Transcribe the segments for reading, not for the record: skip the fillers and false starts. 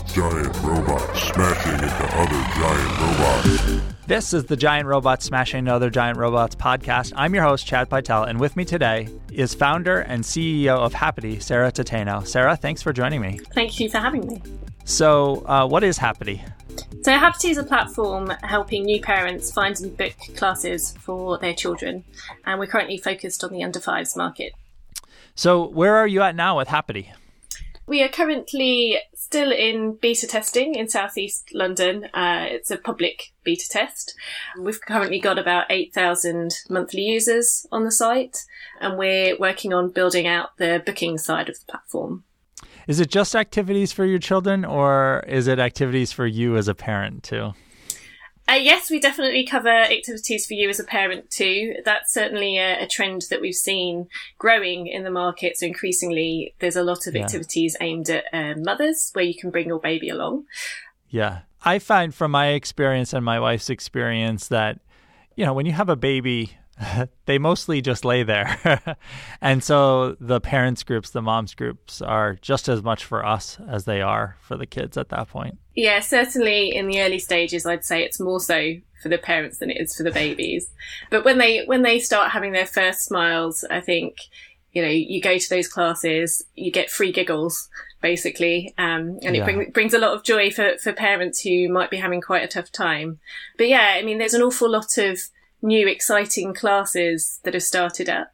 Giant robots smashing into other giant robots. This is the Giant Robots Smashing into Other Giant Robots podcast. I'm your host, Chad Pytel, and with me today is founder and CEO of Happity, Sarah Toteno. Sarah, thanks for joining me. Thank you for having me. So, what is Happity? So Happity is a platform helping new parents find and book classes for their children, and we're currently focused on the under fives market. So, where are you at now with Happity? We are currently still in beta testing in southeast London. It's a public beta test. We've currently got about 8,000 monthly users on the site, and we're working on building out the booking side of the platform. Is it just activities for your children, or is it activities for you as a parent too? Yes, we definitely cover activities for you as a parent too. That's certainly a trend that we've seen growing in the market. So increasingly, there's a lot of activities aimed at mothers where you can bring your baby along. Yeah. I find from my experience and my wife's experience that, you know, when you have a baby, they mostly just lay there. And so the parents groups, the moms groups are just as much for us as they are for the kids at that point. Yeah, certainly in the early stages, I'd say it's more so for the parents than it is for the babies. But when they start having their first smiles, I think, you know, you go to those classes, you get free giggles, basically. And it brings a lot of joy for parents who might be having quite a tough time. But yeah, I mean, there's an awful lot of new exciting classes that have started up.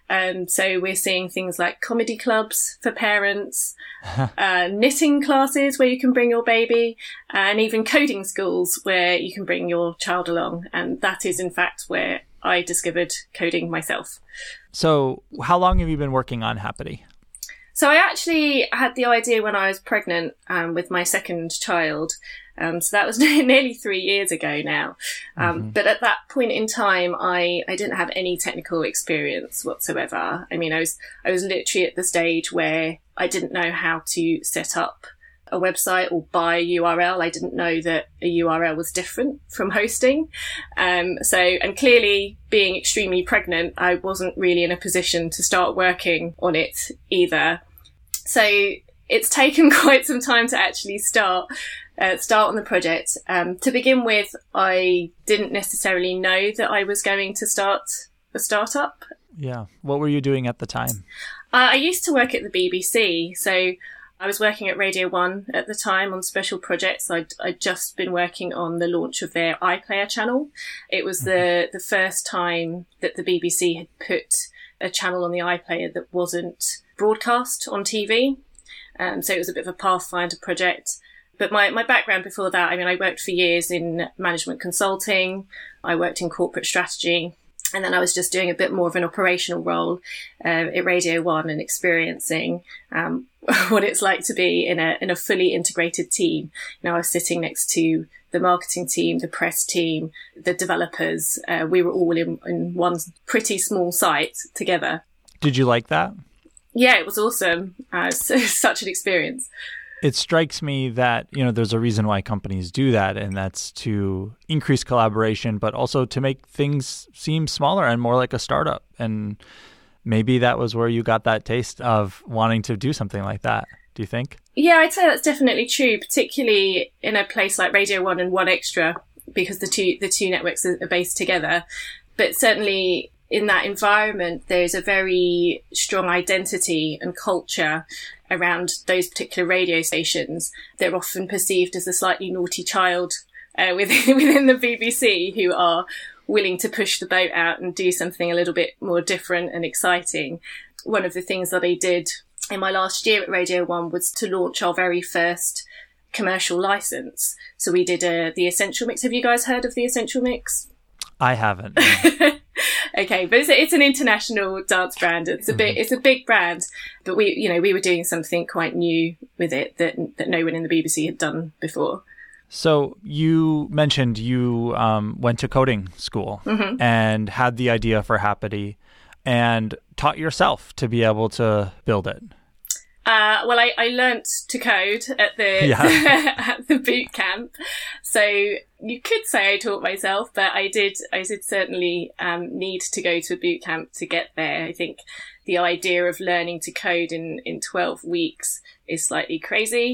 So we're seeing things like comedy clubs for parents, knitting classes where you can bring your baby, and even coding schools where you can bring your child along. And that is, in fact, where I discovered coding myself. So how long have you been working on Happity? So I actually had the idea when I was pregnant with my second child. So that was nearly 3 years ago now. But at that point in time, I didn't have any technical experience whatsoever. I mean, I was literally at the stage where I didn't know how to set up a website or buy a URL. I didn't know that a URL was different from hosting. And clearly being extremely pregnant, I wasn't really in a position to start working on it either. So it's taken quite some time to actually start on the project. To begin with, I didn't necessarily know that I was going to start a startup. Yeah. What were you doing at the time? I used to work at the BBC. So I was working at Radio 1 at the time on special projects. I'd just been working on the launch of their iPlayer channel. It was the first time that the BBC had put a channel on the iPlayer that wasn't broadcast on TV. So it was a bit of a pathfinder project. But my background before that, I mean, I worked for years in management consulting. I worked in corporate strategy. And then I was just doing a bit more of an operational role at Radio 1 and experiencing what it's like to be in a fully integrated team. You know, I was sitting next to the marketing team, the press team, the developers. We were all in one pretty small site together. Did you like that? Yeah, it was awesome. Such an experience. It strikes me that, you know, there's a reason why companies do that, and that's to increase collaboration, but also to make things seem smaller and more like a startup. And maybe that was where you got that taste of wanting to do something like that. Do you think? Yeah, I'd say that's definitely true, particularly in a place like Radio 1 and 1Extra, because the two networks are based together. But certainly in that environment, there's a very strong identity and culture around those particular radio stations. They're often perceived as a slightly naughty child within the BBC who are willing to push the boat out and do something a little bit more different and exciting. One of the things that I did in my last year at Radio 1 was to launch our very first commercial license. So we did the Essential Mix. Have you guys heard of the Essential Mix? I haven't. Okay, but it's an international dance brand. It's a big brand, but we were doing something quite new with it that no one in the BBC had done before. So you mentioned you went to coding school and had the idea for Happity and taught yourself to be able to build it. Well, I learnt to code at the at the boot camp, so you could say I taught myself, but I did certainly need to go to a boot camp to get there. I think the idea of learning to code in 12 weeks is slightly crazy.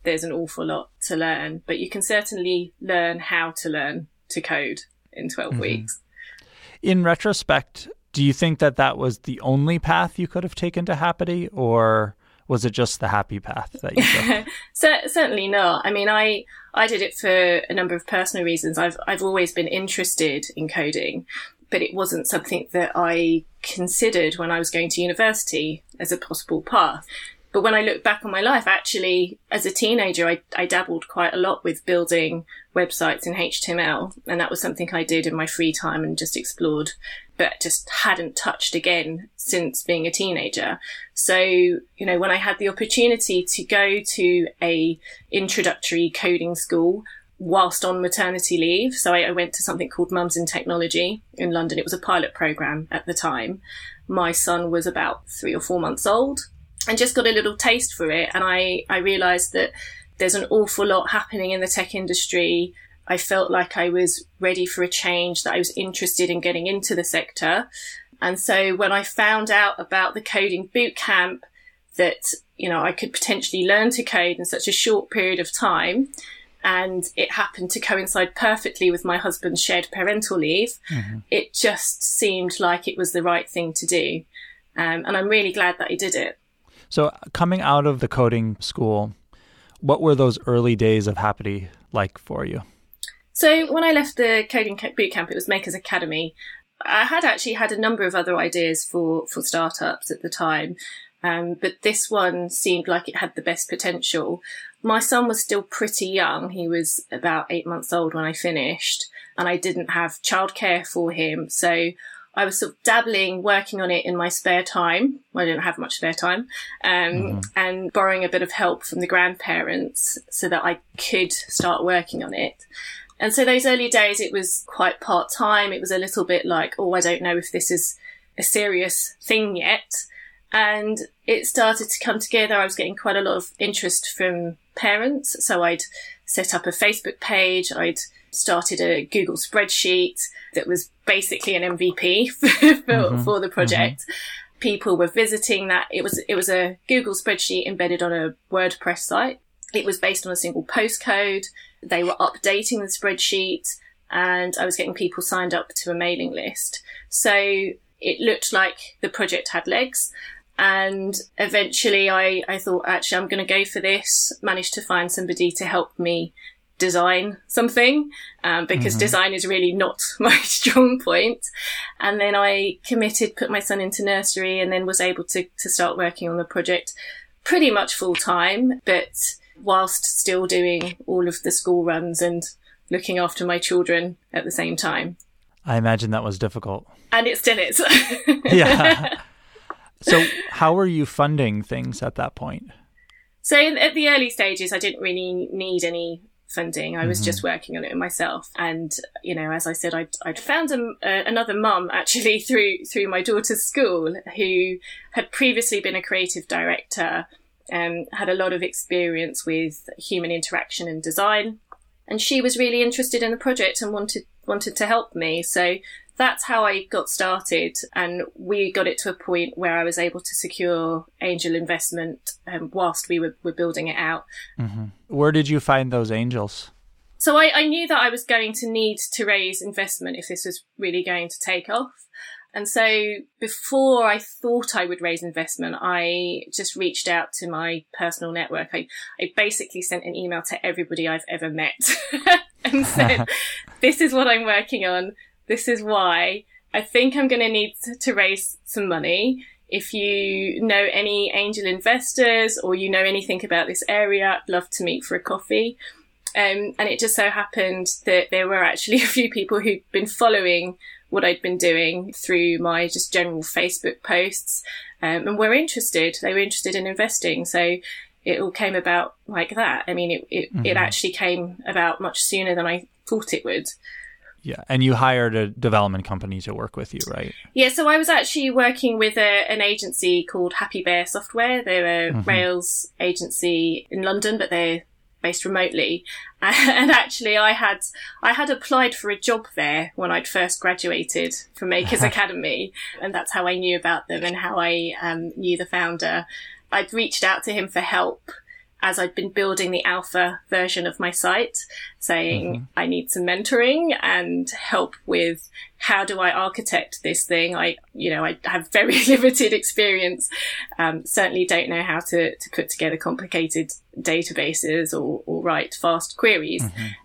there's an awful lot to learn, but you can certainly learn how to learn to code in 12 weeks. In retrospect, do you think that that was the only path you could have taken to Happity, or was it just the happy path that you took? Certainly not. I mean, I did it for a number of personal reasons. I've always been interested in coding, but it wasn't something that I considered when I was going to university as a possible path. But when I look back on my life, actually, as a teenager, I dabbled quite a lot with building websites in HTML. And that was something I did in my free time and just explored, but just hadn't touched again since being a teenager. So, you know, when I had the opportunity to go to a introductory coding school whilst on maternity leave, so I went to something called Mums in Technology in London. It was a pilot program at the time. My son was about 3 or 4 months old, and just got a little taste for it. And I realised that there's an awful lot happening in the tech industry. I felt like I was ready for a change, that I was interested in getting into the sector. And so when I found out about the coding bootcamp, that, you know, I could potentially learn to code in such a short period of time, and it happened to coincide perfectly with my husband's shared parental leave, it just seemed like it was the right thing to do. And I'm really glad that I did it. So coming out of the coding school, what were those early days of Happity like for you? So when I left the coding bootcamp, it was Makers Academy. I had actually had a number of other ideas for startups at the time, but this one seemed like it had the best potential. My son was still pretty young. He was about 8 months old when I finished, and I didn't have childcare for him. So I was sort of dabbling, working on it in my spare time. Well, I didn't have much spare time, and borrowing a bit of help from the grandparents so that I could start working on it. And so those early days, it was quite part-time. It was a little bit like, oh, I don't know if this is a serious thing yet. And it started to come together. I was getting quite a lot of interest from parents. So I'd set up a Facebook page. I'd started a Google spreadsheet that was basically an MVP for the project. People were visiting that. It was a Google spreadsheet embedded on a WordPress site. It was based on a single postcode. They were updating the spreadsheet, and I was getting people signed up to a mailing list. So it looked like the project had legs. And eventually I thought, actually, I'm going to go for this. Managed to find somebody to help me design something, because design is really not my strong point. And then I committed, put my son into nursery, and then was able to start working on the project pretty much full time, but whilst still doing all of the school runs and looking after my children at the same time. I imagine that was difficult. And it still is. Yeah. So how were you funding things at that point? So at the early stages, I didn't really need any funding. I was just working on it myself. And, you know, as I said, I'd found another mum actually through my daughter's school, who had previously been a creative director, had a lot of experience with human interaction and design. And she was really interested in the project and wanted to help me. So that's how I got started. And we got it to a point where I was able to secure angel investment whilst we were building it out. Where did you find those angels? So I knew that I was going to need to raise investment if this was really going to take off. And so before I thought I would raise investment, I just reached out to my personal network. I basically sent an email to everybody I've ever met and said, this is what I'm working on. This is why I think I'm going to need to raise some money. If you know any angel investors or you know anything about this area, I'd love to meet for a coffee. And it just so happened that there were actually a few people who'd been following what I'd been doing through my just general Facebook posts, and were interested. They were interested in investing. So it all came about like that. I mean, it actually came about much sooner than I thought it would. Yeah. And you hired a development company to work with you, right? Yeah. So I was actually working with an agency called Happy Bear Software. They're a Rails agency in London, but they're based remotely. And actually I had applied for a job there when I'd first graduated from Makers Academy. And that's how I knew about them and how I knew the founder. I'd reached out to him for help as I'd been building the alpha version of my site, saying I need some mentoring and help with how do I architect this thing. I have very limited experience. Certainly don't know how to put together complicated databases or write fast queries.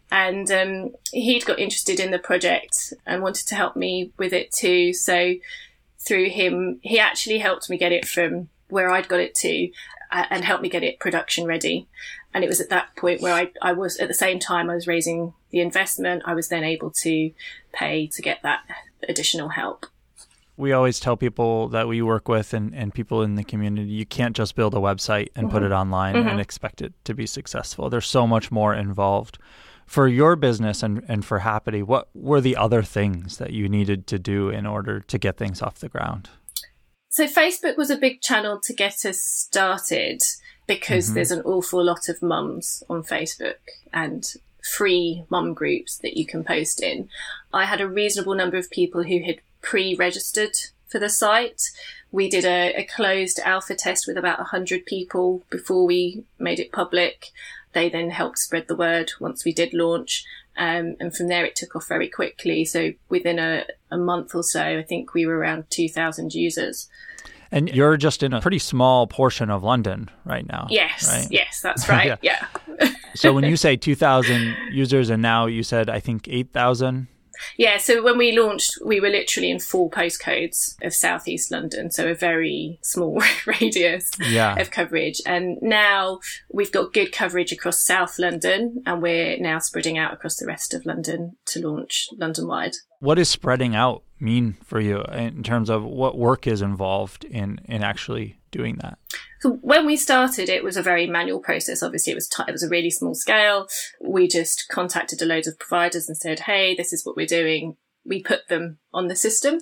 And he'd got interested in the project and wanted to help me with it too. So through him, he actually helped me get it from where I'd got it to and helped me get it production ready. And it was at that point where I was, at the same time I was raising the investment, I was then able to pay to get that additional help. We always tell people that we work with and people in the community, you can't just build a website and put it online and expect it to be successful. There's so much more involved. For your business and for Happity, what were the other things that you needed to do in order to get things off the ground? So Facebook was a big channel to get us started because there's an awful lot of mums on Facebook and free mum groups that you can post in. I had a reasonable number of people who had pre-registered for the site. We did a closed alpha test with about 100 people before we made it public. They then helped spread the word once we did launch. And from there, it took off very quickly. So within a month or so, I think we were around 2,000 users. And you're just in a pretty small portion of London right now. Yes, right? Yes, that's right. Yeah. So when you say 2,000 users and now you said, I think 8,000? Yeah, so when we launched, we were literally in 4 postcodes of Southeast London, so a very small radius of coverage. And now we've got good coverage across South London, and we're now spreading out across the rest of London to launch London-wide. What does spreading out mean for you in terms of what work is involved in actually doing that? So when we started, it was a very manual process. Obviously, it was a really small scale. We just contacted a load of providers and said, hey, this is what we're doing. We put them on the system.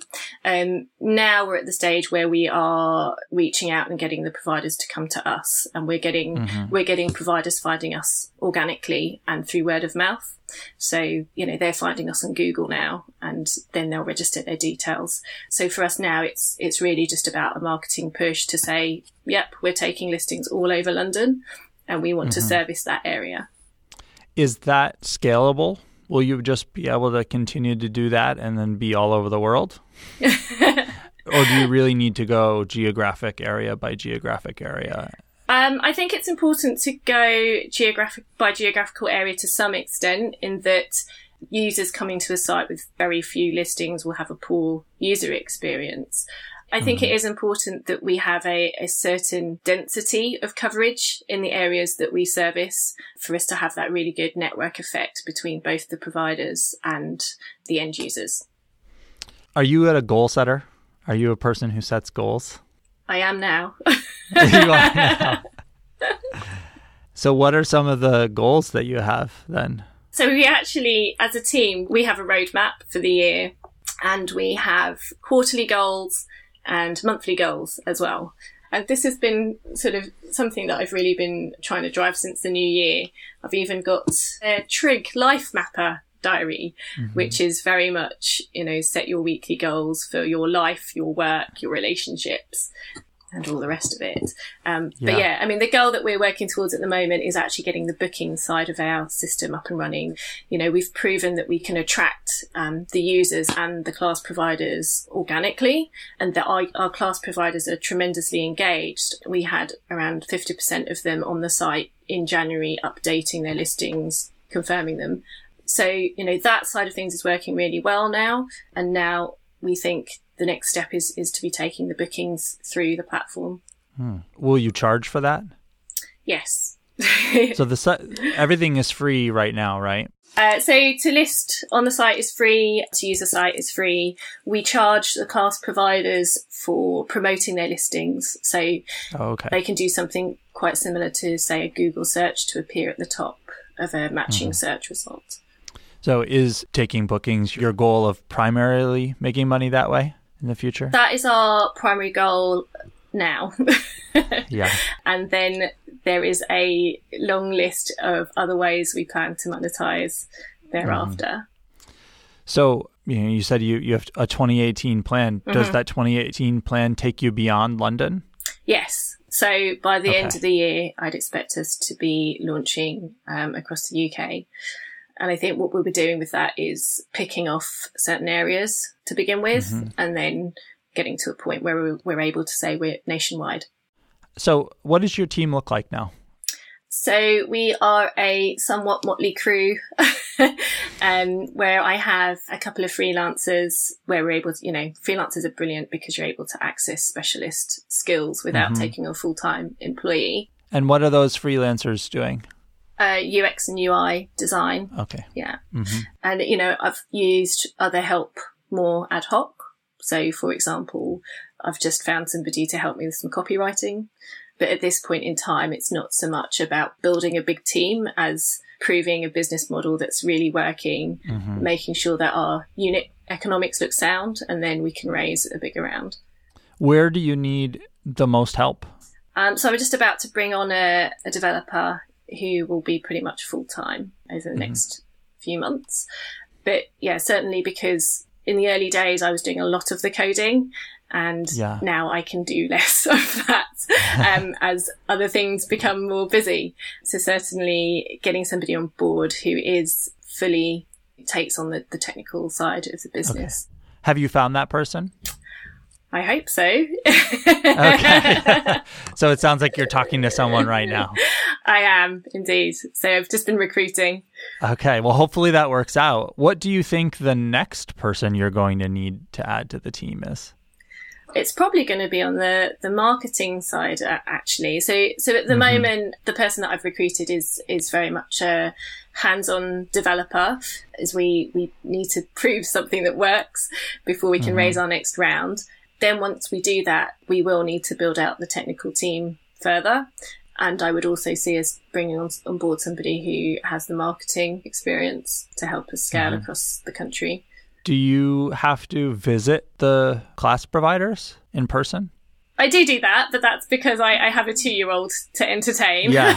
Now we're at the stage where we are reaching out and getting the providers to come to us, and we're getting providers finding us organically and through word of mouth. So, they're finding us on Google now, and then they'll register their details. So for us now, it's really just about a marketing push to say, yep, we're taking listings all over London and we want to service that area. Is that scalable? Will you just be able to continue to do that and then be all over the world? Or do you really need to go geographic area by geographic area? I think it's important to go geographical area to some extent, in that users coming to a site with very few listings will have a poor user experience. I think it is important that we have a certain density of coverage in the areas that we service for us to have that really good network effect between both the providers and the end users. Are you a goal setter? Are you a person who sets goals? I am now. You are now. So what are some of the goals that you have then? So we actually, as a team, we have a roadmap for the year, and we have quarterly goals and monthly goals as well. And this has been sort of something that I've really been trying to drive since the new year. I've even got a Trig Life Mapper diary, which is very much, set your weekly goals for your life, your work, your relationships, and all the rest of it. But yeah, I mean, the goal that we're working towards at the moment is actually getting the booking side of our system up and running. We've proven that we can attract the users and the class providers organically, and that our class providers are tremendously engaged. We had around 50% of them on the site in January updating their listings, confirming them. So, that side of things is working really well now. And now we think the next step is to be taking the bookings through the platform. Will you charge for that? Yes. So everything is free right now, right? So to list on the site is free, to use the site is free. We charge the class providers for promoting their listings. So they can do something quite similar to, say, a Google search to appear at the top of a matching search result. So is taking bookings your goal of primarily making money that way in the future? That is our primary goal now. Yeah. And then there is a long list of other ways we plan to monetize thereafter. So, you said you have a 2018 plan. Does that 2018 plan take you beyond London? Yes. So by the end of the year, I'd expect us to be launching across the UK. And I think what we'll be doing with that is picking off certain areas to begin with, and then getting to a point where we're able to say we're nationwide. So what does your team look like now? So we are a somewhat motley crew where I have a couple of freelancers where we're able to, freelancers are brilliant because you're able to access specialist skills without taking a full-time employee. And what are those freelancers doing? UX and UI design. Okay. Yeah. And, I've used other help more ad hoc. So, for example, I've just found somebody to help me with some copywriting. But at this point in time, it's not so much about building a big team as proving a business model that's really working, making sure that our unit economics look sound, and then we can raise a bigger round. Where do you need the most help? So we're just about to bring on a developer who will be pretty much full-time over the next few months. But yeah, certainly because in the early days, I was doing a lot of the coding. And now I can do less of that as other things become more busy. So certainly getting somebody on board who is fully takes on the technical side of the business. Okay. Have you found that person? I hope so. Okay. So it sounds like you're talking to someone right now. I am indeed. So I've just been recruiting. Okay. Well, hopefully that works out. What do you think the next person you're going to need to add to the team is? It's probably going to be on the marketing side, actually. So at the moment, the person that I've recruited is very much a hands-on developer, as we need to prove something that works before we can raise our next round. Then once we do that, we will need to build out the technical team further. And I would also see us bringing on board somebody who has the marketing experience to help us scale across the country. Do you have to visit the class providers in person? I do that, but that's because I have a 2-year-old to entertain. Yeah.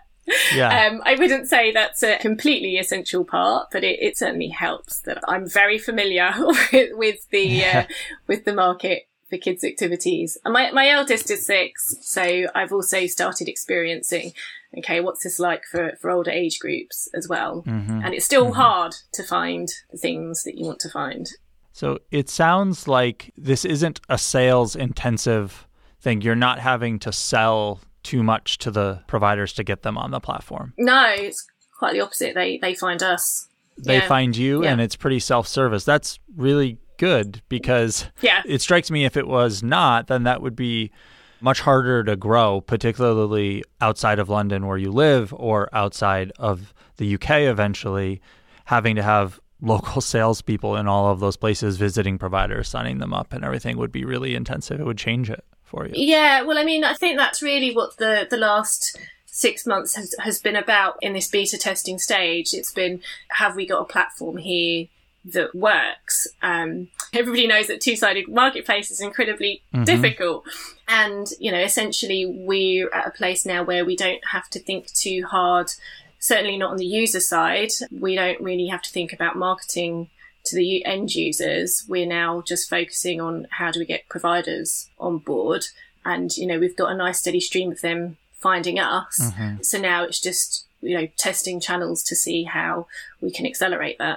I wouldn't say that's a completely essential part, but it certainly helps that I'm very familiar with the market for kids' activities. And my eldest is 6, so I've also started experiencing, okay, what's this like for older age groups as well? And it's still hard to find the things that you want to find. So it sounds like this isn't a sales intensive thing. You're not having to sell too much to the providers to get them on the platform. No, it's quite the opposite. They find us. They find you, and it's pretty self-service. That's really good because it strikes me if it was not, then that would be much harder to grow, particularly outside of London where you live or outside of the UK eventually, having to have local salespeople in all of those places visiting providers, signing them up and everything would be really intensive. It would change it for you. Yeah, well, I mean, I think that's really what the last 6 months has been about in this beta testing stage. It's been, have we got a platform here that works? Everybody knows that two-sided marketplace is incredibly difficult. And, essentially we're at a place now where we don't have to think too hard, certainly not on the user side. We don't really have to think about marketing to the end users. We're now just focusing on how do we get providers on board. And, we've got a nice steady stream of them finding us. So now it's just, testing channels to see how we can accelerate that.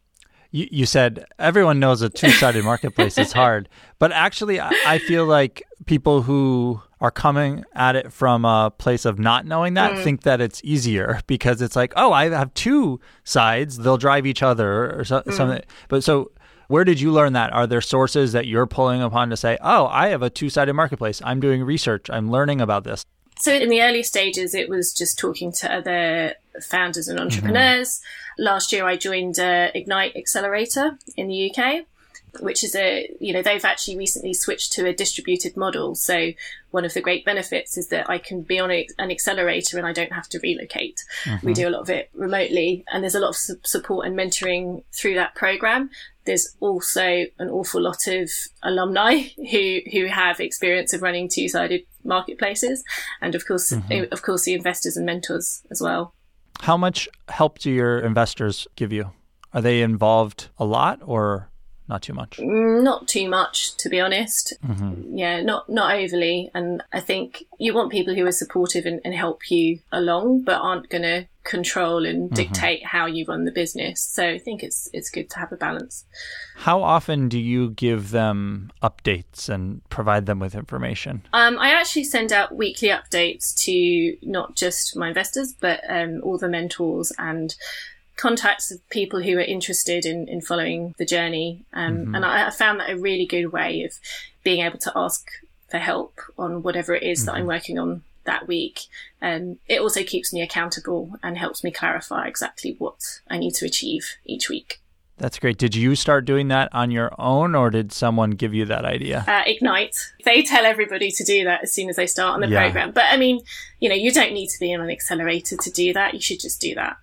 You said everyone knows a two-sided marketplace is hard, but actually I feel like people who are coming at it from a place of not knowing that think that it's easier because it's like, oh, I have 2 sides, they'll drive each other or something. But so where did you learn that? Are there sources that you're pulling upon to say, oh, I have a two-sided marketplace, I'm doing research, I'm learning about this? So in the early stages, it was just talking to other founders and entrepreneurs. Last year, I joined Ignite Accelerator in the UK, which is they've actually recently switched to a distributed model. So one of the great benefits is that I can be on an accelerator and I don't have to relocate. We do a lot of it remotely, and there's a lot of support and mentoring through that program. There's also an awful lot of alumni who have experience of running two-sided marketplaces, and of course the investors and mentors as well. How much help do your investors give you? Are they involved a lot or not too much? Not too much, to be honest. Yeah, not overly. And I think you want people who are supportive and help you along, but aren't going to control and dictate how you run the business. So I think it's good to have a balance. How often do you give them updates and provide them with information? I actually send out weekly updates to not just my investors, but all the mentors and contacts of people who are interested in following the journey. And I found that a really good way of being able to ask for help on whatever it is that I'm working on that week. It also keeps me accountable and helps me clarify exactly what I need to achieve each week. That's great. Did you start doing that on your own, or did someone give you that idea? Ignite. They tell everybody to do that as soon as they start on the program. But I mean, you don't need to be on an accelerator to do that. You should just do that.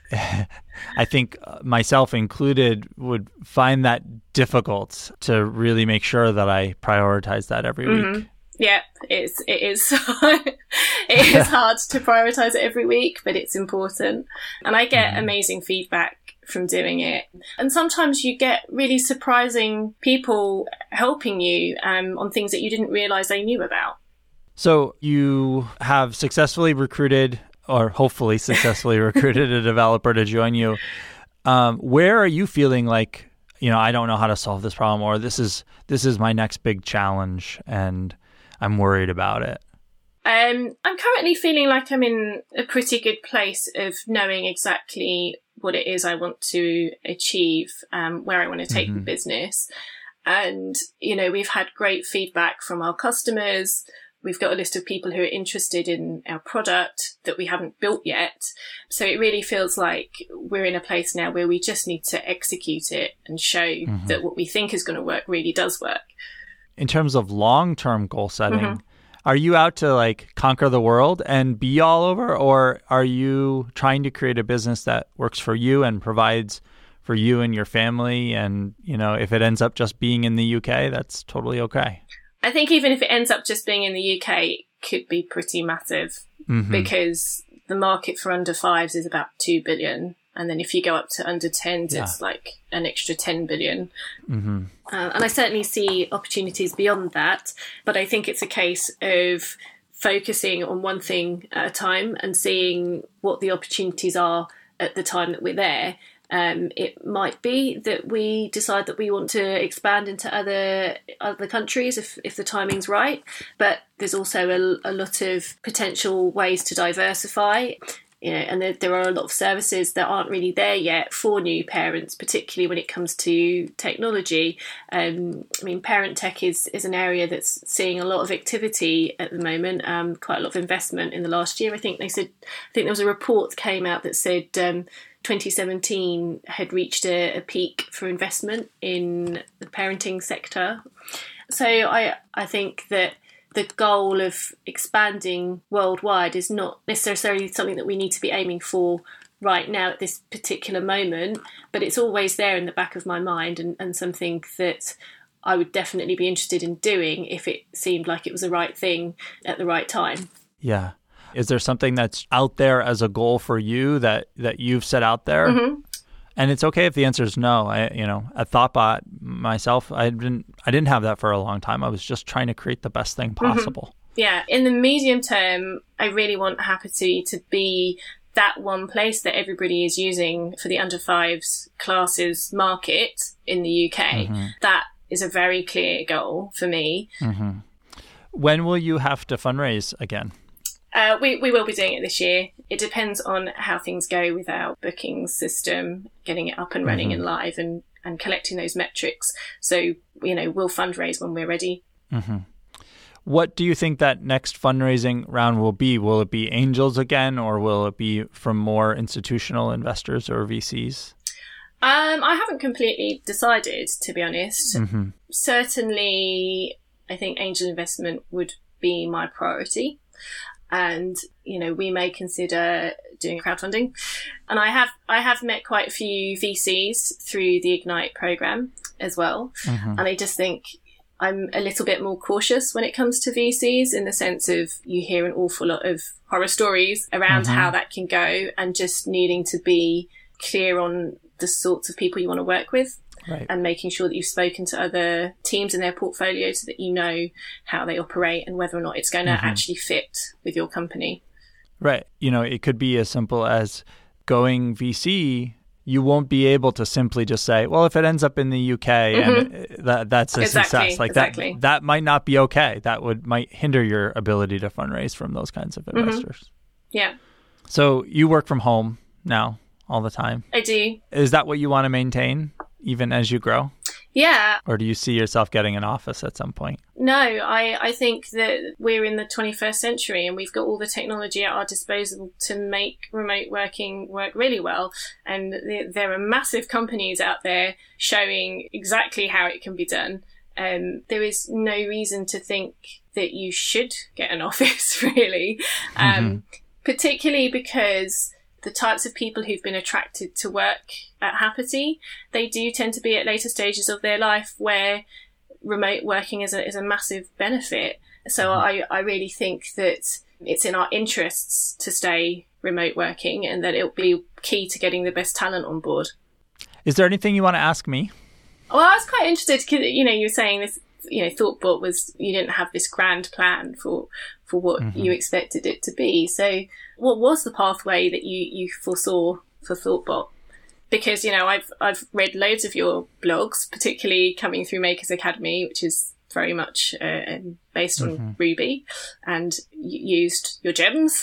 I think myself included would find that difficult to really make sure that I prioritize that every week. Yeah, it is. It is hard to prioritize it every week, but it's important. And I get amazing feedback from doing it. And sometimes you get really surprising people helping you on things that you didn't realize they knew about. So you have successfully recruited, or hopefully successfully recruited, a developer to join you. Where are you feeling like, I don't know how to solve this problem, or this is my next big challenge and I'm worried about it? I'm currently feeling like I'm in a pretty good place of knowing exactly what it is I want to achieve, where I want to take the business. And, we've had great feedback from our customers. We've got a list of people who are interested in our product that we haven't built yet. So it really feels like we're in a place now where we just need to execute it and show that what we think is going to work really does work. In terms of long-term goal setting, are you out to conquer the world and be all over, or are you trying to create a business that works for you and provides for you and your family? And, if it ends up just being in the UK, that's totally okay. I think even if it ends up just being in the UK, it could be pretty massive because the market for under 5s is about 2 billion. And then if you go up to under 10s, it's like an extra 10 billion. And I certainly see opportunities beyond that. But I think it's a case of focusing on one thing at a time and seeing what the opportunities are at the time that we're there. It might be that we decide that we want to expand into other countries if the timing's right, but there's also a lot of potential ways to diversify. And there are a lot of services that aren't really there yet for new parents, particularly when it comes to technology. Parent tech is an area that's seeing a lot of activity at the moment, quite a lot of investment in the last year. I think there was a report that came out that said 2017 had reached a peak for investment in the parenting sector. So I think that the goal of expanding worldwide is not necessarily something that we need to be aiming for right now at this particular moment, but it's always there in the back of my mind and something that I would definitely be interested in doing if it seemed like it was the right thing at the right time. Yeah. Is there something that's out there as a goal for you that you've set out there? And it's okay if the answer is no. At Thoughtbot myself, I didn't have that for a long time. I was just trying to create the best thing possible. Yeah. In the medium term, I really want Hapity to be that one place that everybody is using for the under 5s classes market in the UK. That is a very clear goal for me. When will you have to fundraise again? We will be doing it this year. It depends on how things go with our bookings system, getting it up and running and live and collecting those metrics. So, we'll fundraise when we're ready. What do you think that next fundraising round will be? Will it be angels again, or will it be from more institutional investors or VCs? I haven't completely decided, to be honest. Certainly, I think angel investment would be my priority. And, we may consider doing crowdfunding. And I have met quite a few VCs through the Ignite program as well. And I just think I'm a little bit more cautious when it comes to VCs, in the sense of you hear an awful lot of horror stories around how that can go, and just needing to be clear on the sorts of people you want to work with. Right. and making sure that you've spoken to other teams in their portfolio so that you know how they operate and whether or not it's going to actually fit with your company. Right. It could be as simple as going VC. You won't be able to simply just say, well, if it ends up in the UK and that's a success. Like that might not be okay. That might hinder your ability to fundraise from those kinds of investors. Yeah. So you work from home now all the time. I do. Is that what you want to maintain even as you grow? Yeah. Or do you see yourself getting an office at some point? No, I think that we're in the 21st century and we've got all the technology at our disposal to make remote working work really well. And there are massive companies out there showing exactly how it can be done. There is no reason to think that you should get an office, really, particularly because the types of people who've been attracted to work at Hapity, they do tend to be at later stages of their life where remote working is a massive benefit. So I really think that it's in our interests to stay remote working and that it'll be key to getting the best talent on board. Is there anything you want to ask me? Well, I was quite interested because, you were saying this, ThoughtBot was, you didn't have this grand plan for what you expected it to be. So what was the pathway that you foresaw for ThoughtBot? Because, I've read loads of your blogs, particularly coming through Makers Academy, which is very much based on Ruby, and you used your gems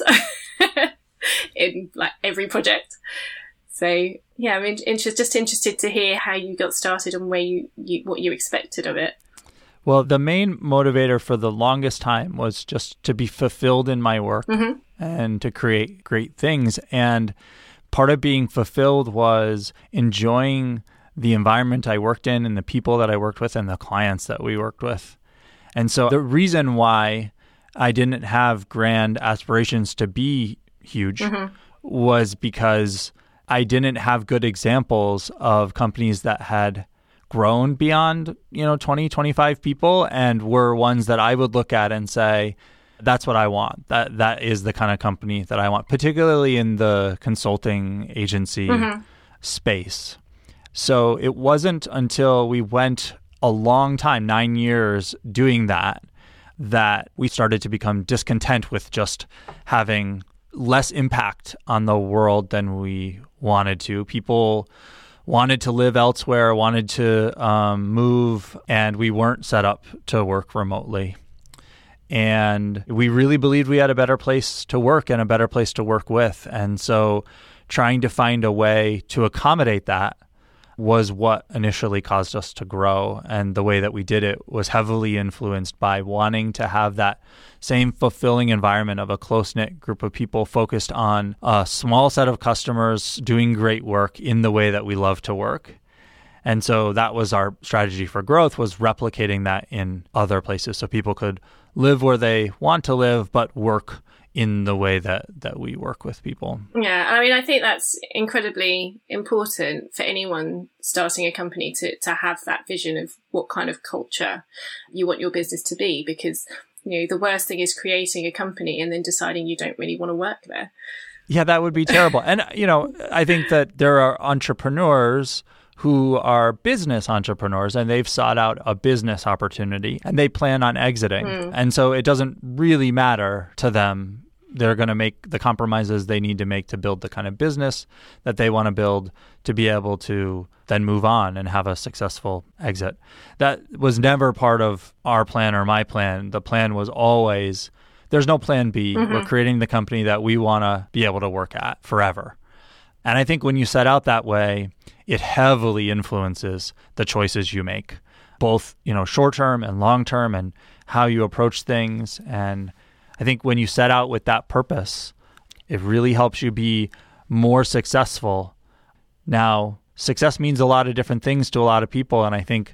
in like every project. So yeah, I'm just interested to hear how you got started and where what you expected of it. Well, the main motivator for the longest time was just to be fulfilled in my work and to create great things. And part of being fulfilled was enjoying the environment I worked in and the people that I worked with and the clients that we worked with. And so the reason why I didn't have grand aspirations to be huge was because I didn't have good examples of companies that had grown beyond, 20, 25 people and were ones that I would look at and say, that's what I want. That is the kind of company that I want, particularly in the consulting agency space. So it wasn't until we went a long time, 9 years doing that we started to become discontent with just having less impact on the world than we wanted to. People wanted to live elsewhere, wanted to move, and we weren't set up to work remotely. And we really believed we had a better place to work and a better place to work with. And so trying to find a way to accommodate that was what initially caused us to grow. And the way that we did it was heavily influenced by wanting to have that same fulfilling environment of a close-knit group of people focused on a small set of customers doing great work in the way that we love to work. And so that was our strategy for growth, was replicating that in other places so people could live where they want to live, but work in the way that we work with people. Yeah, I think that's incredibly important for anyone starting a company to have that vision of what kind of culture you want your business to be, because the worst thing is creating a company and then deciding you don't really want to work there. Yeah, that would be terrible. And, I think that there are entrepreneurs who are business entrepreneurs and they've sought out a business opportunity and they plan on exiting. And so it doesn't really matter to them. They're going to make the compromises they need to make to build the kind of business that they want to build to be able to then move on and have a successful exit. That was never part of our plan or my plan. The plan was always, there's no plan B. We're creating the company that we want to be able to work at forever. And I think when you set out that way, it heavily influences the choices you make, both, short-term and long-term, and how you approach things. And I think when you set out with that purpose, it really helps you be more successful. Now, success means a lot of different things to a lot of people. And I think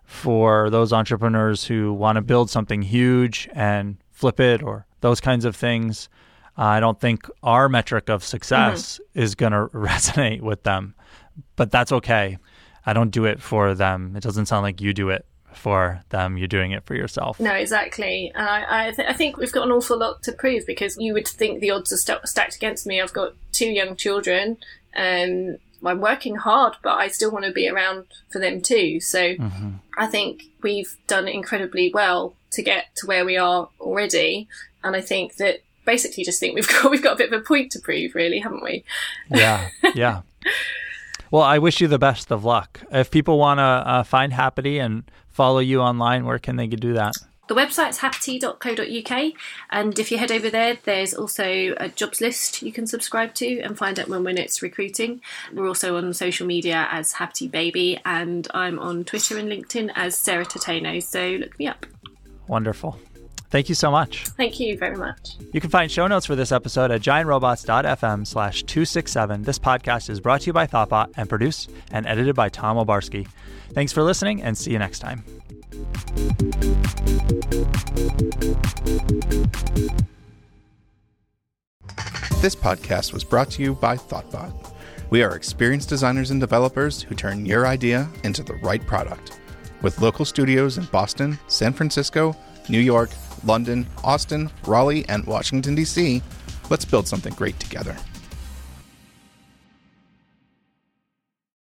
for those entrepreneurs who want to build something huge and flip it or those kinds of things, I don't think our metric of success is going to resonate with them. But that's okay. I don't do it for them. It doesn't sound like you do it for them. You're doing it for yourself. No, exactly. And I think we've got an awful lot to prove, because you would think the odds are stacked against me. I've got 2 young children, and I'm working hard, but I still want to be around for them too. So I think we've done incredibly well to get to where we are already. And I think that basically just think we've got a bit of a point to prove, really, haven't we? Yeah. Well, I wish you the best of luck. If people want to find Happity and follow you online, where can they do that? The website's happity.co.uk, and if you head over there, there's also a jobs list you can subscribe to and find out when it's recruiting. We're also on social media as Happity Baby, and I'm on Twitter and LinkedIn as Sarah Toteno, so look me up. Wonderful. Thank you so much. Thank you very much. You can find show notes for this episode at giantrobots.fm/267. This podcast is brought to you by Thoughtbot and produced and edited by Tom Obarski. Thanks for listening, and see you next time. This podcast was brought to you by Thoughtbot. We are experienced designers and developers who turn your idea into the right product. With local studios in Boston, San Francisco, New York, London, Austin, Raleigh, and Washington, D.C., let's build something great together.